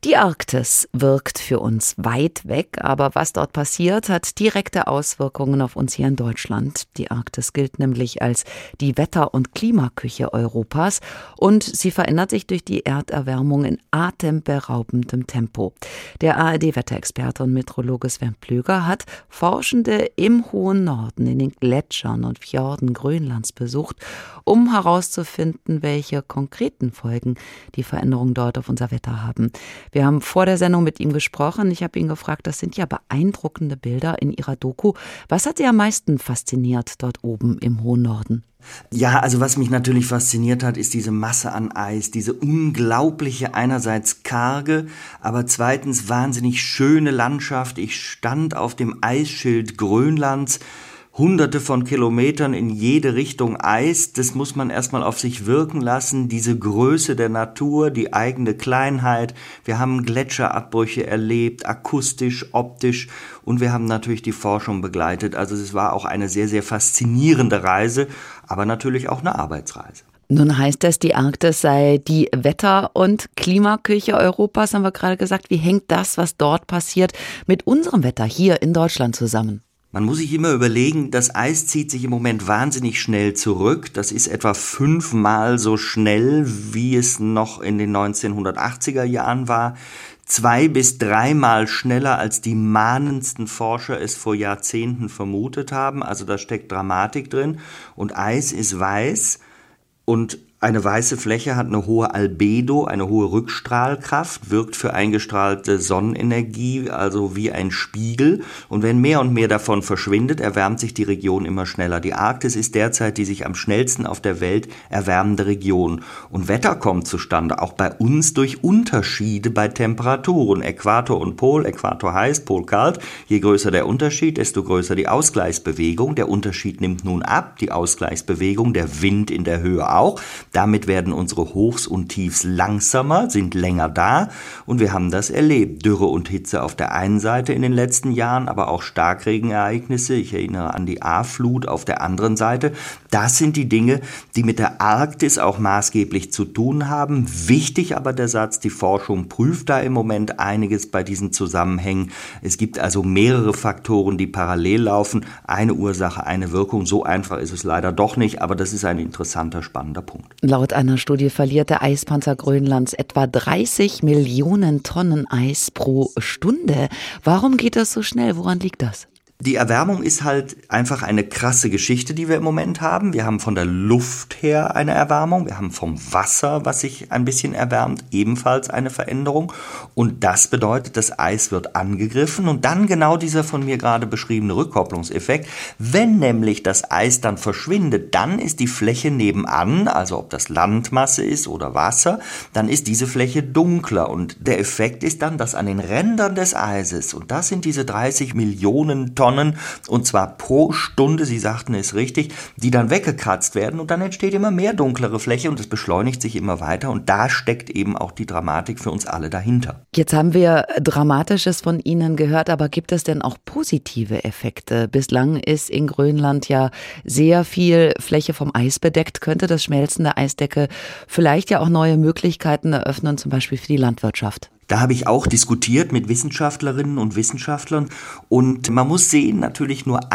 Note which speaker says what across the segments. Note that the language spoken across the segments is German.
Speaker 1: Die Arktis wirkt für uns weit weg, aber was dort passiert, hat direkte Auswirkungen auf uns hier in Deutschland. Die Arktis gilt nämlich als die Wetter- und Klimaküche Europas und sie verändert sich durch die Erderwärmung in atemberaubendem Tempo. Der ARD-Wetterexperte und Meteorologe Sven Plöger hat Forschende im hohen Norden, in den Gletschern und Fjorden Grönlands besucht, um herauszufinden, welche konkreten Folgen die Veränderungen dort auf unser Wetter haben. Wir haben vor der Sendung mit ihm gesprochen. Ich habe ihn gefragt, das sind ja beeindruckende Bilder in Ihrer Doku. Was hat Sie am meisten fasziniert dort oben im hohen Norden?
Speaker 2: Ja, also was mich natürlich fasziniert hat, ist diese Masse an Eis, diese unglaubliche, einerseits karge, aber zweitens wahnsinnig schöne Landschaft. Ich stand auf dem Eisschild Grönlands, Hunderte von Kilometern in jede Richtung Eis, das muss man erstmal auf sich wirken lassen, diese Größe der Natur, die eigene Kleinheit. Wir haben Gletscherabbrüche erlebt, akustisch, optisch, und wir haben natürlich die Forschung begleitet. Also es war auch eine sehr, sehr faszinierende Reise, aber natürlich auch eine Arbeitsreise.
Speaker 1: Nun heißt es, die Arktis sei die Wetter- und Klimaküche Europas, haben wir gerade gesagt. Wie hängt das, was dort passiert, mit unserem Wetter hier in Deutschland zusammen?
Speaker 2: Man muss sich immer überlegen, das Eis zieht sich im Moment wahnsinnig schnell zurück. Das ist etwa 5-mal so schnell, wie es noch in den 1980er Jahren war. 2- bis 3-mal schneller, als die mahnendsten Forscher es vor Jahrzehnten vermutet haben. Also da steckt Dramatik drin. Und Eis ist weiß und eine weiße Fläche hat eine hohe Albedo, eine hohe Rückstrahlkraft, wirkt für eingestrahlte Sonnenenergie, also wie ein Spiegel. Und wenn mehr und mehr davon verschwindet, erwärmt sich die Region immer schneller. Die Arktis ist derzeit die sich am schnellsten auf der Welt erwärmende Region. Und Wetter kommt zustande, auch bei uns durch Unterschiede bei Temperaturen. Äquator und Pol, Äquator heiß, Pol kalt. Je größer der Unterschied, desto größer die Ausgleichsbewegung. Der Unterschied nimmt nun ab, die Ausgleichsbewegung, der Wind in der Höhe auch. Damit werden unsere Hochs und Tiefs langsamer, sind länger da, und wir haben das erlebt. Dürre und Hitze auf der einen Seite in den letzten Jahren, aber auch Starkregenereignisse, ich erinnere an die A-Flut auf der anderen Seite. Das sind die Dinge, die mit der Arktis auch maßgeblich zu tun haben. Wichtig aber der Satz, die Forschung prüft da im Moment einiges bei diesen Zusammenhängen. Es gibt also mehrere Faktoren, die parallel laufen. Eine Ursache, eine Wirkung. So einfach ist es leider doch nicht, aber das ist ein interessanter, spannender Punkt.
Speaker 1: Laut einer Studie verliert der Eispanzer Grönlands etwa 30 Millionen Tonnen Eis pro Stunde. Warum geht das so schnell? Woran liegt das?
Speaker 2: Die Erwärmung ist halt einfach eine krasse Geschichte, die wir im Moment haben. Wir haben von der Luft her eine Erwärmung, wir haben vom Wasser, was sich ein bisschen erwärmt, ebenfalls eine Veränderung. Und das bedeutet, das Eis wird angegriffen und dann genau dieser von mir gerade beschriebene Rückkopplungseffekt. Wenn nämlich das Eis dann verschwindet, dann ist die Fläche nebenan, also ob das Landmasse ist oder Wasser, dann ist diese Fläche dunkler. Und der Effekt ist dann, dass an den Rändern des Eises, und das sind diese 30 Millionen Tonnen, und zwar pro Stunde, Sie sagten es richtig, die dann weggekratzt werden, und dann entsteht immer mehr dunklere Fläche und es beschleunigt sich immer weiter, und da steckt eben auch die Dramatik für uns alle dahinter.
Speaker 1: Jetzt haben wir Dramatisches von Ihnen gehört, aber gibt es denn auch positive Effekte? Bislang ist in Grönland ja sehr viel Fläche vom Eis bedeckt. Könnte das Schmelzen der Eisdecke vielleicht ja auch neue Möglichkeiten eröffnen, zum Beispiel für die Landwirtschaft?
Speaker 2: Da habe ich auch diskutiert mit Wissenschaftlerinnen und Wissenschaftlern, und man muss sehen, natürlich nur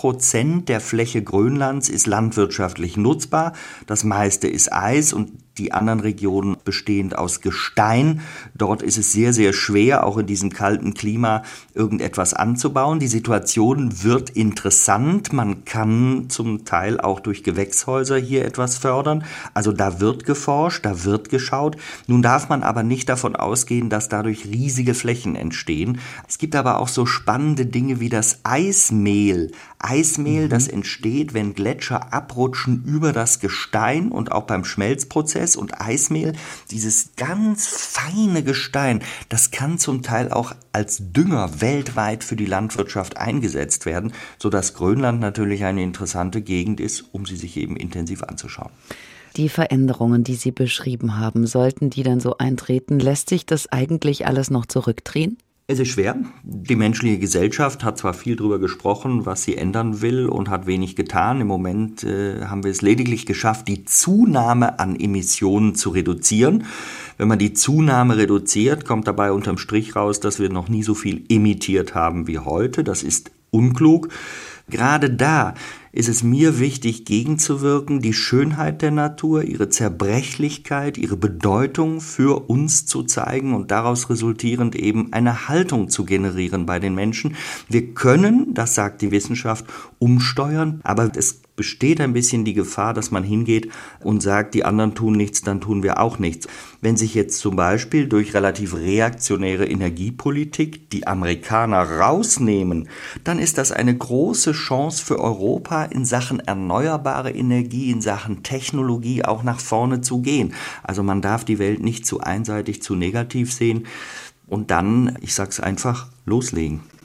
Speaker 2: 1% der Fläche Grönlands ist landwirtschaftlich nutzbar. Das meiste ist Eis und die anderen Regionen bestehend aus Gestein. Dort ist es sehr, sehr schwer, auch in diesem kalten Klima irgendetwas anzubauen. Die Situation wird interessant. Man kann zum Teil auch durch Gewächshäuser hier etwas fördern. Also da wird geforscht, da wird geschaut. Nun darf man aber nicht davon ausgehen, dass dadurch riesige Flächen entstehen. Es gibt aber auch so spannende Dinge wie das Eismehl. Eismehl, das entsteht, wenn Gletscher abrutschen über das Gestein und auch beim Schmelzprozess. Und Eismehl, dieses ganz feine Gestein, das kann zum Teil auch als Dünger weltweit für die Landwirtschaft eingesetzt werden, sodass Grönland natürlich eine interessante Gegend ist, um sie sich eben intensiv anzuschauen.
Speaker 1: Die Veränderungen, die Sie beschrieben haben, sollten die dann so eintreten, lässt sich das eigentlich alles noch zurückdrehen?
Speaker 2: Es ist schwer. Die menschliche Gesellschaft hat zwar viel darüber gesprochen, was sie ändern will und hat wenig getan. Im Moment haben wir es lediglich geschafft, die Zunahme an Emissionen zu reduzieren. Wenn man die Zunahme reduziert, kommt dabei unterm Strich raus, dass wir noch nie so viel emittiert haben wie heute. Das ist unklug. Gerade da ist es mir wichtig, gegenzuwirken, die Schönheit der Natur, ihre Zerbrechlichkeit, ihre Bedeutung für uns zu zeigen und daraus resultierend eben eine Haltung zu generieren bei den Menschen. Wir können, das sagt die Wissenschaft, umsteuern, aber es besteht ein bisschen die Gefahr, dass man hingeht und sagt, die anderen tun nichts, dann tun wir auch nichts. Wenn sich jetzt zum Beispiel durch relativ reaktionäre Energiepolitik die Amerikaner rausnehmen, dann ist das eine große Chance für Europa, in Sachen erneuerbare Energie, in Sachen Technologie auch nach vorne zu gehen. Also man darf die Welt nicht zu einseitig, zu negativ sehen und dann, ich sag's einfach, loslegen.